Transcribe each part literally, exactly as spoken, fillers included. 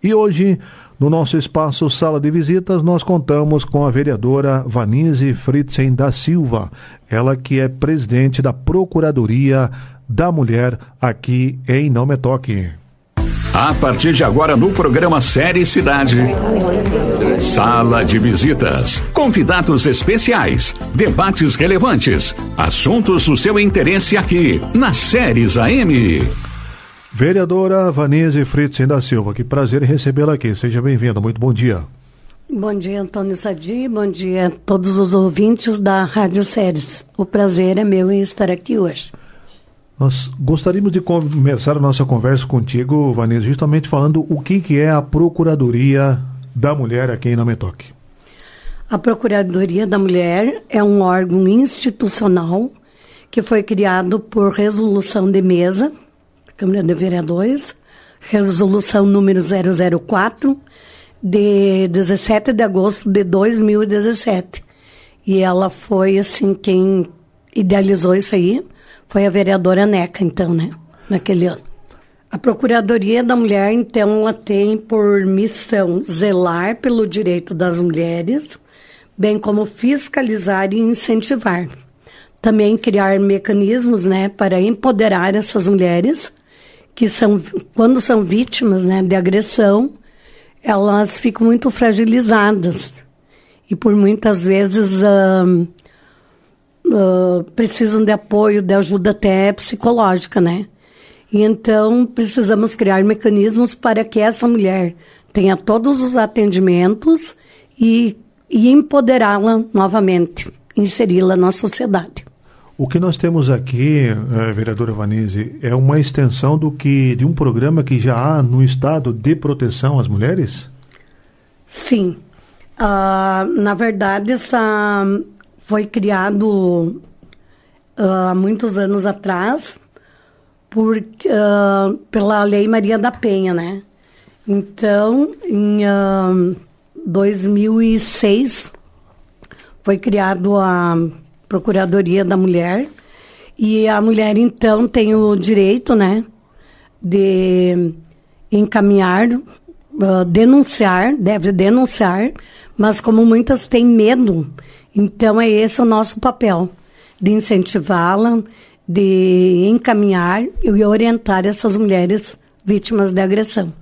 E hoje, no nosso espaço Sala de Visitas, nós contamos com a vereadora Vanise Fritzen da Silva, ela que é presidente da Procuradoria da Mulher aqui em Não Me Toque. A partir de agora no programa Série Cidade, Sala de Visitas, convidados especiais, debates relevantes, assuntos do seu interesse aqui na Séries A M. Vereadora Vanise Fritzen da Silva, que prazer em recebê-la aqui. Seja bem-vinda, muito bom dia. Bom dia, Antônio Sadi, bom dia a todos os ouvintes da Rádio Séries. O prazer é meu em estar aqui hoje. Nós gostaríamos de começar a nossa conversa contigo, Vanise, justamente falando o que, que é a Procuradoria da Mulher aqui em Não Me Toque. A Procuradoria da Mulher é um órgão institucional que foi criado por resolução de mesa, Câmara de Vereadores, resolução número zero zero quatro, de dezessete de agosto de dois mil e dezessete. E ela foi, assim, quem idealizou isso aí, foi a vereadora Neca, então, né, naquele ano. A Procuradoria da Mulher, então, ela tem por missão zelar pelo direito das mulheres, bem como fiscalizar e incentivar. Também criar mecanismos, né, para empoderar essas mulheres, que são, quando são vítimas, né, de agressão, elas ficam muito fragilizadas e por muitas vezes... Uh, Uh, precisam de apoio, de ajuda até psicológica, né? E então precisamos criar mecanismos para que essa mulher tenha todos os atendimentos e, e empoderá-la novamente, inseri-la na sociedade. O que nós temos aqui, eh, vereadora Vanise, é uma extensão do que, de um programa que já há no Estado de proteção às mulheres? Sim. Uh, na verdade, essa... foi criado uh, há muitos anos atrás por, uh, pela Lei Maria da Penha, né? Então, em uh, dois mil e seis, foi criado a Procuradoria da Mulher e a mulher, então, tem o direito, né, de encaminhar, uh, denunciar, deve denunciar, mas como muitas têm medo, então é esse o nosso papel, de incentivá-la, de encaminhar e orientar essas mulheres vítimas de agressão.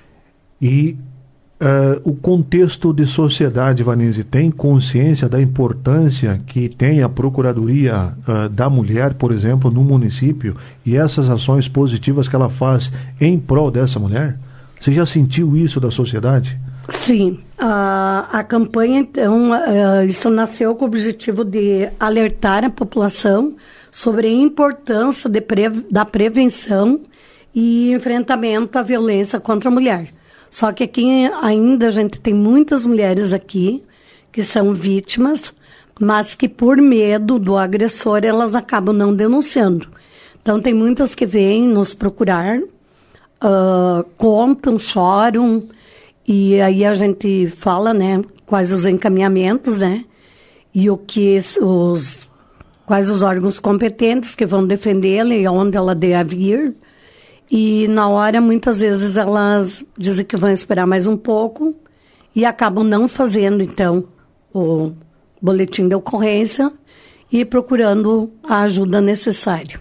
E uh, o contexto de sociedade, Vanise, tem consciência da importância que tem a Procuradoria uh, da Mulher, por exemplo, no município, e essas ações positivas que ela faz em prol dessa mulher? Você já sentiu isso da sociedade? Sim, a, a campanha, então, uh, isso nasceu com o objetivo de alertar a população sobre a importância de pre, da prevenção e enfrentamento à violência contra a mulher. Só que aqui ainda a gente tem muitas mulheres aqui que são vítimas, mas que por medo do agressor elas acabam não denunciando. Então tem muitas que vêm nos procurar, uh, contam, choram, e aí a gente fala, né, quais os encaminhamentos, né, e o que os, quais os órgãos competentes que vão defendê-la e onde ela deve ir. E na hora, muitas vezes, elas dizem que vão esperar mais um pouco e acabam não fazendo, então, o boletim de ocorrência e procurando a ajuda necessária.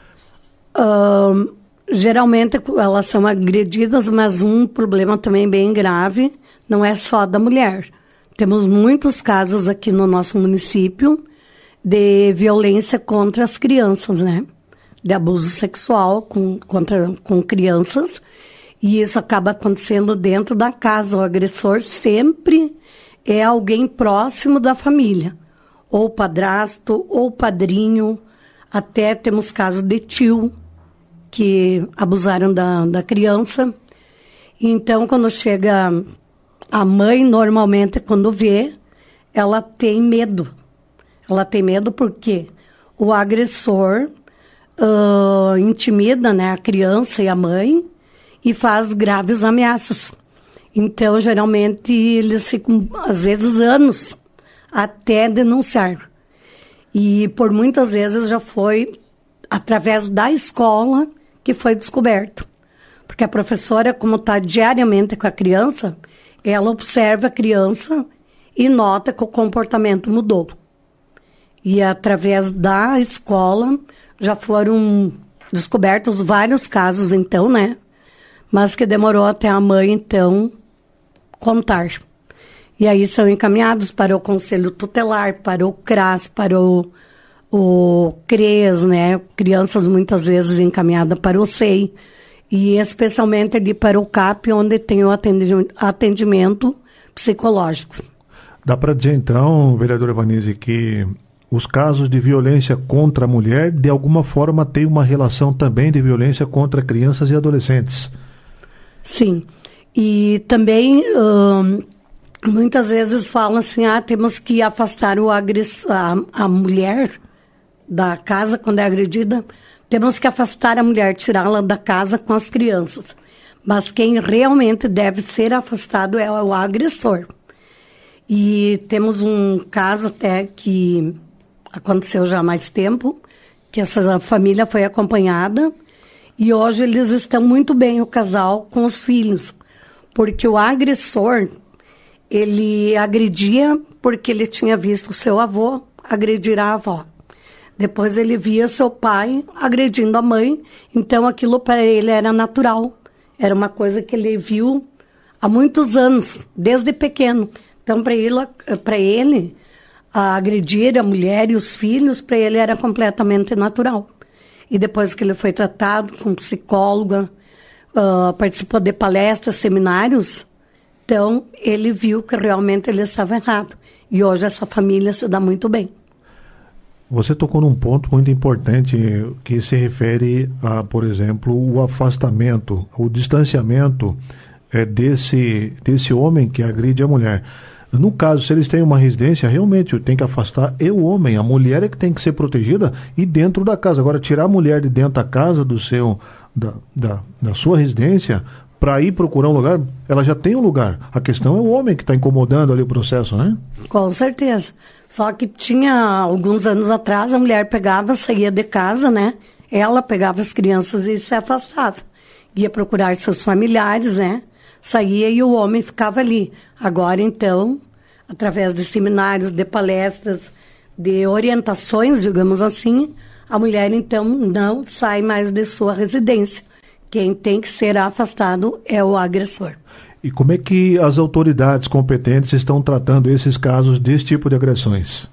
Uh, Geralmente elas são agredidas, mas um problema também bem grave não é só da mulher. Temos muitos casos aqui no nosso município de violência contra as crianças, né? De abuso sexual com, contra, com crianças. E isso acaba acontecendo dentro da casa. O agressor sempre é alguém próximo da família. Ou padrasto, ou padrinho. Até temos casos de tio que abusaram da, da criança. Então, quando chega a mãe, normalmente, quando vê, ela tem medo. Ela tem medo porque o agressor uh, intimida, né, a criança e a mãe e faz graves ameaças. Então, geralmente, eles ficam, às vezes, anos até denunciar. E, por muitas vezes, já foi através da escola que foi descoberto. Porque Porque a professora, como está diariamente com a criança, ela observa a criança e nota que o comportamento mudou. E através da escola já foram descobertos vários casos, então, né? Mas que demorou até a mãe, então, contar. E aí são encaminhados para o Conselho Tutelar, para o C R A S, para o, o C R E S, né? Crianças muitas vezes encaminhadas para o S E I. E especialmente ali para o C A P, onde tem o atendimento psicológico. Dá para dizer, então, vereadora Vanise, que os casos de violência contra a mulher, de alguma forma, têm uma relação também de violência contra crianças e adolescentes. Sim. E também, hum, muitas vezes falam assim, ah, temos que afastar o agressor, a, a mulher da casa quando é agredida, temos que afastar a mulher, tirá-la da casa com as crianças. Mas quem realmente deve ser afastado é o agressor. E temos um caso até que aconteceu já há mais tempo, que essa família foi acompanhada e hoje eles estão muito bem, o casal, com os filhos. Porque o agressor, ele agredia porque ele tinha visto o seu avô agredir a avó. Depois ele via seu pai agredindo a mãe, então aquilo para ele era natural. Era uma coisa que ele viu há muitos anos, desde pequeno. Então, para ele, para ele a agredir a mulher e os filhos, para ele era completamente natural. E depois que ele foi tratado com psicóloga, uh, participou de palestras, seminários, então ele viu que realmente ele estava errado. E hoje essa família se dá muito bem. Você tocou num ponto muito importante que se refere a, por exemplo, o afastamento, o distanciamento é, desse, desse homem que agride a mulher. No caso, se eles têm uma residência, realmente tem que afastar é o homem. A mulher é que tem que ser protegida e dentro da casa. Agora, tirar a mulher de dentro da casa, do seu, da, da, da sua residência, para ir procurar um lugar, ela já tem um lugar. A questão é o homem que está incomodando ali o processo, né? Com certeza. Só que tinha, alguns anos atrás, a mulher pegava, saía de casa, né? Ela pegava as crianças e se afastava. Ia procurar seus familiares, né? Saía e o homem ficava ali. Agora, então, através de seminários, de palestras, de orientações, digamos assim, a mulher, então, não sai mais de sua residência. Quem tem que ser afastado é o agressor. E como é que as autoridades competentes estão tratando esses casos desse tipo de agressões?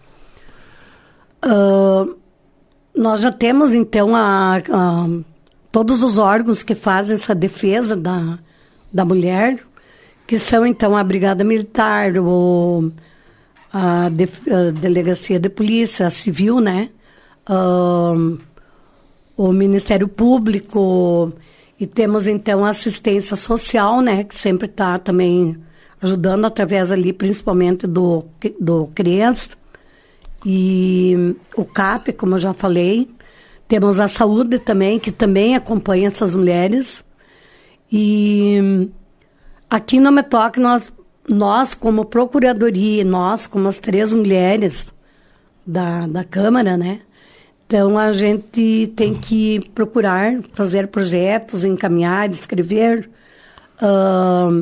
Uh, nós já temos, então, a, a, todos os órgãos que fazem essa defesa da, da mulher, que são, então, a Brigada Militar, o, a, de, a Delegacia de Polícia, a Civil, né? Uh, o Ministério Público. E temos, então, a assistência social, né, que sempre está também ajudando através ali, principalmente do, do C R E S. E o C A P, como eu já falei. Temos a saúde também, que também acompanha essas mulheres. E aqui no Metoc, nós, nós como Procuradoria, nós como as três mulheres da, da Câmara, né, então, a gente tem que procurar fazer projetos, encaminhar, escrever uh,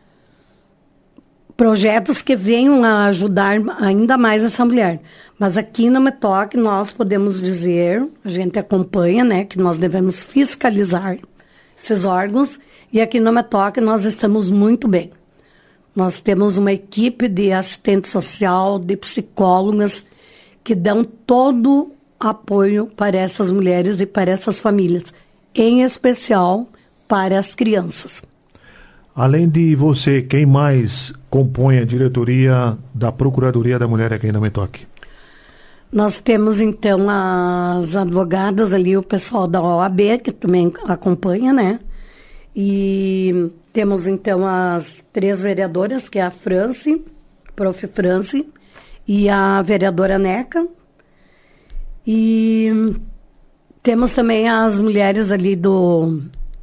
projetos que venham a ajudar ainda mais essa mulher. Mas aqui no Metoc nós podemos dizer, a gente acompanha, né, que nós devemos fiscalizar esses órgãos, e aqui no Metoc nós estamos muito bem. Nós temos uma equipe de assistente social, de psicólogas, que dão todo apoio para essas mulheres e para essas famílias, em especial para as crianças. Além de você, quem mais compõe a diretoria da Procuradoria da Mulher aqui na Metoc? Nós temos, então, as advogadas ali, o pessoal da O A B, que também acompanha, né? E temos, então, as três vereadoras, que é a Franci, prof. Franci, e a vereadora Neca. E temos também as mulheres ali do,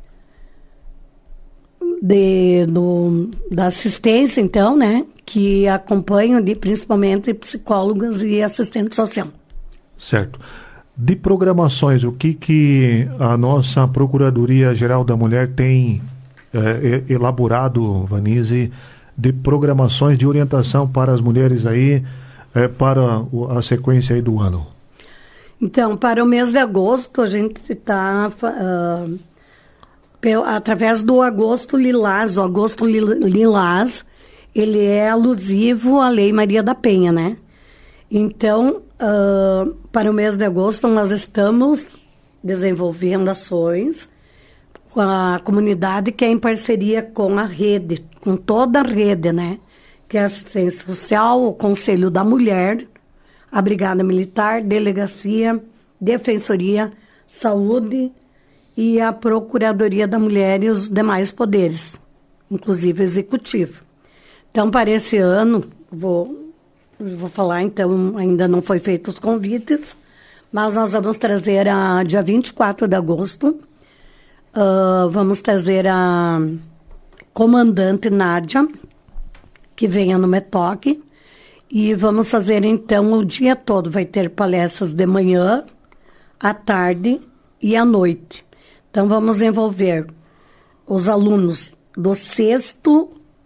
de, do da assistência, então, né? Que acompanham ali principalmente psicólogas e assistente social. Certo. De programações, o que, que a nossa Procuradoria-Geral da Mulher tem é, elaborado, Vanise, de programações de orientação para as mulheres aí, é, para a sequência aí do ano? Então, para o mês de agosto, a gente está, uh, através do Agosto Lilás, o Agosto Lilás, ele é alusivo à Lei Maria da Penha, né? Então, uh, para o mês de agosto, nós estamos desenvolvendo ações com a comunidade, que é em parceria com a rede, com toda a rede, né? Que é a assistência social, o Conselho da Mulher, a Brigada Militar, Delegacia, Defensoria, Saúde e a Procuradoria da Mulher e os demais poderes, inclusive Executivo. Então, para esse ano, vou... Vou falar, então, ainda não foi feito os convites, mas nós vamos trazer a dia vinte e quatro de agosto, uh, vamos trazer a comandante Nádia, que venha no Metoque, e vamos fazer, então, o dia todo. Vai ter palestras de manhã, à tarde e à noite. Então, vamos envolver os alunos do sexto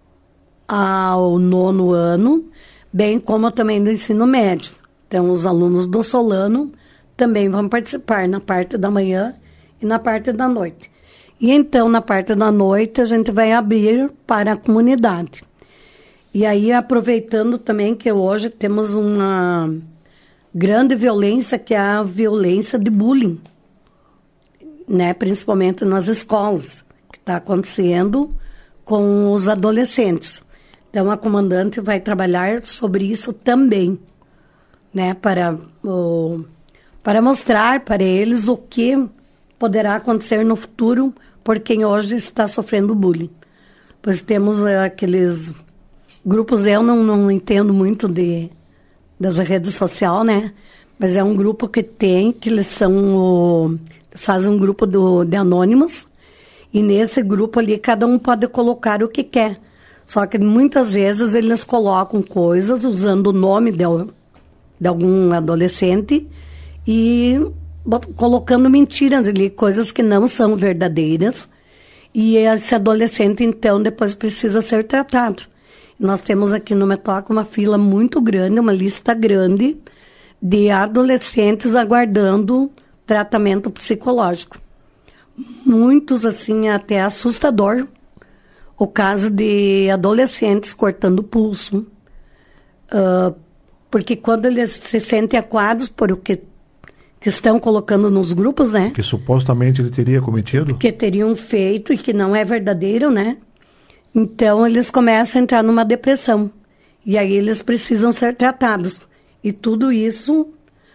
ao nono ano, bem como também do ensino médio. Então, os alunos do Solano também vão participar na parte da manhã e na parte da noite. E então, na parte da noite, a gente vai abrir para a comunidade. E aí, aproveitando também que hoje temos uma grande violência, que é a violência de bullying, né? Principalmente nas escolas, que está acontecendo com os adolescentes. Então, a comandante vai trabalhar sobre isso também, né, para, o, para mostrar para eles o que poderá acontecer no futuro por quem hoje está sofrendo bullying. Pois temos é, aqueles grupos, eu não, não entendo muito de, das redes sociais, né, mas é um grupo que tem, que eles são, o, eles fazem um grupo do, de anônimos, e nesse grupo ali cada um pode colocar o que quer. Só que muitas vezes eles colocam coisas usando o nome de, de algum adolescente e colocando mentiras ali, coisas que não são verdadeiras. E esse adolescente, então, depois precisa ser tratado. Nós temos aqui no Metoque uma fila muito grande, uma lista grande de adolescentes aguardando tratamento psicológico. Muitos, assim, até assustador. O caso de adolescentes cortando o pulso, uh, porque quando eles se sentem acuados por o que, que estão colocando nos grupos, né? Que supostamente ele teria cometido? Que teriam feito e que não é verdadeiro, né? Então, eles começam a entrar numa depressão. E aí eles precisam ser tratados. E tudo isso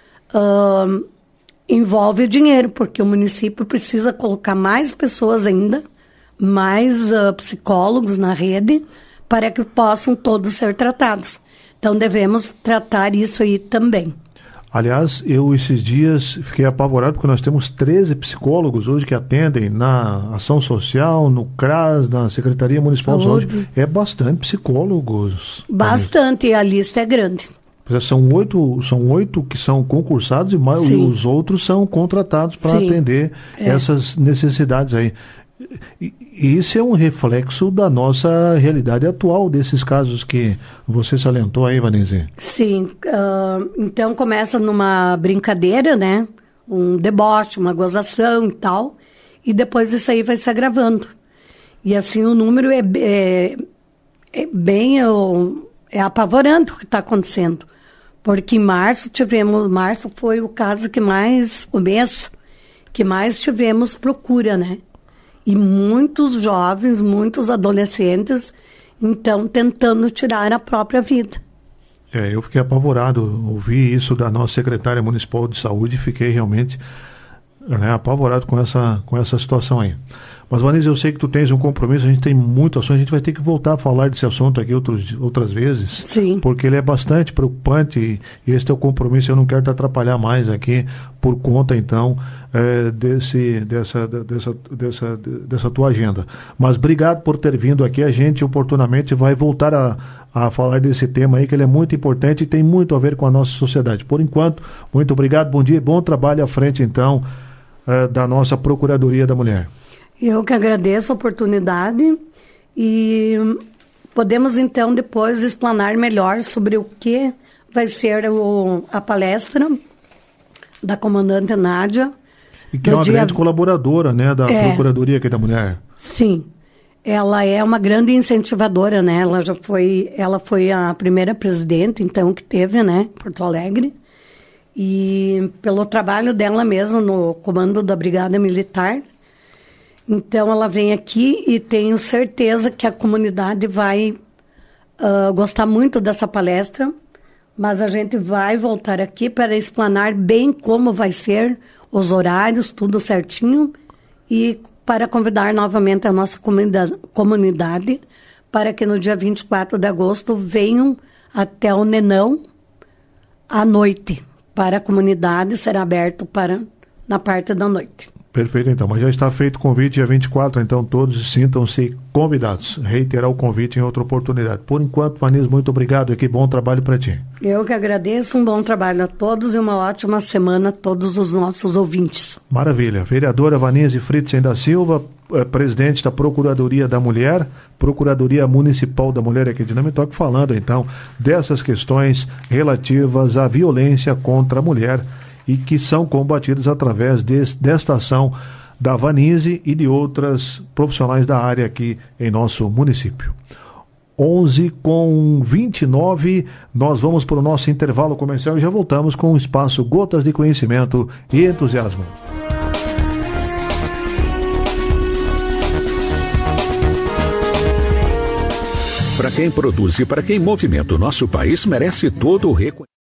uh, envolve dinheiro, porque o município precisa colocar mais pessoas ainda, mais uh, psicólogos na rede, para que possam todos ser tratados. Então, devemos tratar isso aí também. Aliás, eu esses dias fiquei apavorado porque nós temos treze psicólogos hoje que atendem na Ação Social, no C R A S, na Secretaria Municipal de Saúde. Saúde. É bastante psicólogos. Bastante, e a lista é grande. São oito, são oito que são concursados e, mais, e os outros são contratados para atender é. essas necessidades aí. E isso é um reflexo da nossa realidade atual, desses casos que você salientou aí, Vanise. Sim, uh, então começa numa brincadeira, né? Um deboche, uma gozação e tal, e depois isso aí vai se agravando. E assim o número é, é, é bem é apavorante o que está acontecendo. Porque em março tivemos, março foi o caso que mais, o mês que mais tivemos procura, né? E muitos jovens, muitos adolescentes, então, tentando tirar a própria vida. É, eu fiquei apavorado, ouvi isso da nossa secretária municipal de saúde e fiquei realmente né, apavorado com essa, com essa situação aí. Mas, Vanise, eu sei que tu tens um compromisso, a gente tem muitas ações, a gente vai ter que voltar a falar desse assunto aqui outros, outras vezes. Sim. Porque ele é bastante preocupante e, e esse teu compromisso eu não quero te atrapalhar mais aqui por conta, então, é, desse, dessa, dessa, dessa, dessa tua agenda. Mas obrigado por ter vindo aqui, a gente oportunamente vai voltar a, a falar desse tema aí, que ele é muito importante e tem muito a ver com a nossa sociedade. Por enquanto, muito obrigado, bom dia e bom trabalho à frente, então, uh, da nossa Procuradoria da Mulher. Eu que agradeço a oportunidade e podemos, então, depois explanar melhor sobre o que vai ser o, a palestra da comandante Nádia. E que é uma dia... grande colaboradora, né, da é, Procuradoria aqui da Mulher. Sim. Ela é uma grande incentivadora, né? Ela já foi, ela foi a primeira presidente, então, que teve, né, em Porto Alegre. E pelo trabalho dela mesmo no comando da Brigada Militar. Então, ela vem aqui e tenho certeza que a comunidade vai uh, gostar muito dessa palestra, mas a gente vai voltar aqui para explanar bem como vai ser os horários, tudo certinho, e para convidar novamente a nossa comunidade, comunidade para que no dia vinte e quatro de agosto venham até o Nenão à noite. Para a comunidade, será aberto para na parte da noite. Perfeito, então. Mas já está feito o convite, dia vinte e quatro, então todos sintam-se convidados. Reiterar o convite em outra oportunidade. Por enquanto, Vanise, muito obrigado e que bom trabalho para ti. Eu que agradeço, um bom trabalho a todos e uma ótima semana a todos os nossos ouvintes. Maravilha. Vereadora Vanise Fritzen da Silva, eh, presidente da Procuradoria da Mulher, Procuradoria Municipal da Mulher aqui de Dinamitoque, falando então dessas questões relativas à violência contra a mulher e que são combatidas através de, desta ação da Vanise e de outras profissionais da área aqui em nosso município. onze com vinte e nove, nós vamos para o nosso intervalo comercial e já voltamos com o espaço Gotas de Conhecimento e Entusiasmo. Para quem produz e para quem movimenta o nosso país, merece todo o reconhecimento.